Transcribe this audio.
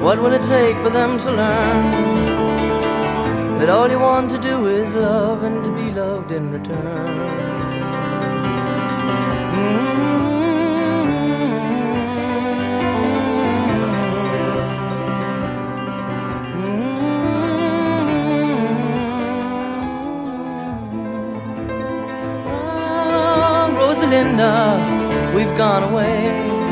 What will it take for them to learn that all you want to do is love and to be loved in return? Oh, Rosalinda, we've gone away.